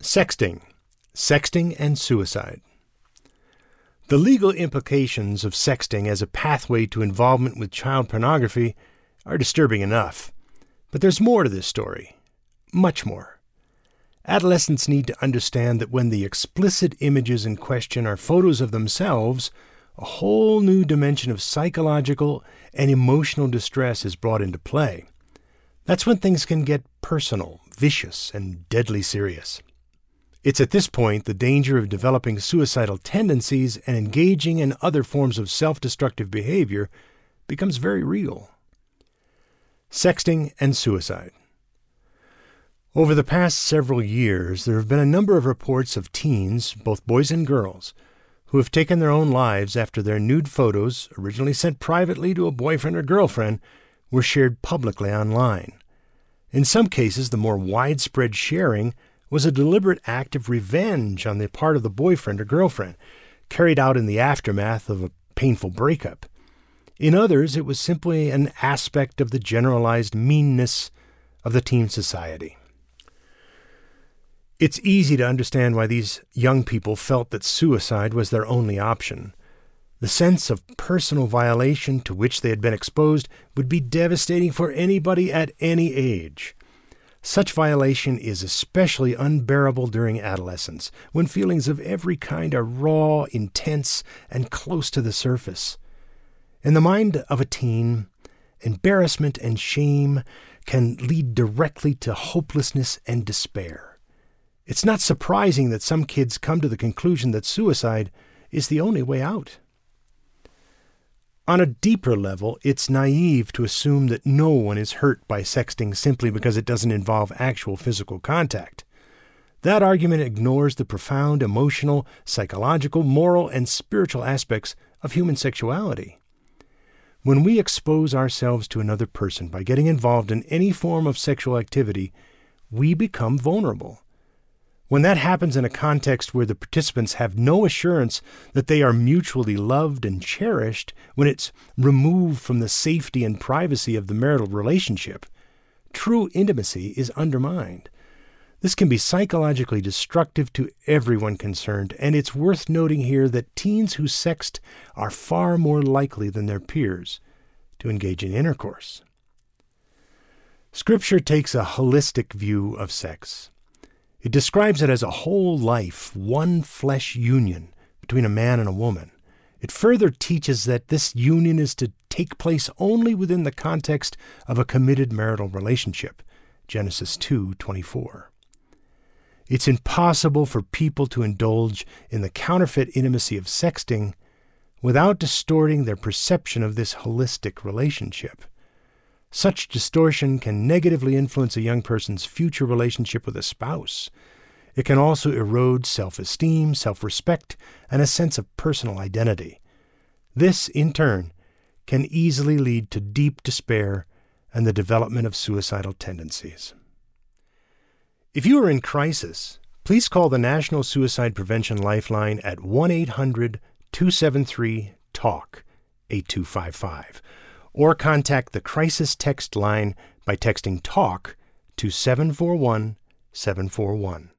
Sexting. Sexting and suicide. The legal implications of sexting as a pathway to involvement with child pornography are disturbing enough. But there's more to this story. Much more. Adolescents need to understand that when the explicit images in question are photos of themselves, a whole new dimension of psychological and emotional distress is brought into play. That's when things can get personal, vicious, and deadly serious. It's at this point the danger of developing suicidal tendencies and engaging in other forms of self-destructive behavior becomes very real. Sexting and suicide. Over the past several years, there have been a number of reports of teens, both boys and girls, who have taken their own lives after their nude photos, originally sent privately to a boyfriend or girlfriend, were shared publicly online. In some cases, the more widespread sharing was a deliberate act of revenge on the part of the boyfriend or girlfriend, carried out in the aftermath of a painful breakup. In others, it was simply an aspect of the generalized meanness of the teen society. It's easy to understand why these young people felt that suicide was their only option. The sense of personal violation to which they had been exposed would be devastating for anybody at any age. Such violation is especially unbearable during adolescence, when feelings of every kind are raw, intense, and close to the surface. In the mind of a teen, embarrassment and shame can lead directly to hopelessness and despair. It's not surprising that some kids come to the conclusion that suicide is the only way out. On a deeper level, it's naive to assume that no one is hurt by sexting simply because it doesn't involve actual physical contact. That argument ignores the profound emotional, psychological, moral, and spiritual aspects of human sexuality. When we expose ourselves to another person by getting involved in any form of sexual activity, we become vulnerable. When that happens in a context where the participants have no assurance that they are mutually loved and cherished, when it's removed from the safety and privacy of the marital relationship, true intimacy is undermined. This can be psychologically destructive to everyone concerned, and it's worth noting here that teens who sext are far more likely than their peers to engage in intercourse. Scripture takes a holistic view of sex. It describes it as a whole life, one flesh union between a man and a woman. It further teaches that this union is to take place only within the context of a committed marital relationship, Genesis 2:24. It's impossible for people to indulge in the counterfeit intimacy of sexting without distorting their perception of this holistic relationship. Such distortion can negatively influence a young person's future relationship with a spouse. It can also erode self-esteem, self-respect, and a sense of personal identity. This, in turn, can easily lead to deep despair and the development of suicidal tendencies. If you are in crisis, please call the National Suicide Prevention Lifeline at 1-800-273-TALK, 8255. Or contact the Crisis Text Line by texting TALK to 741-741.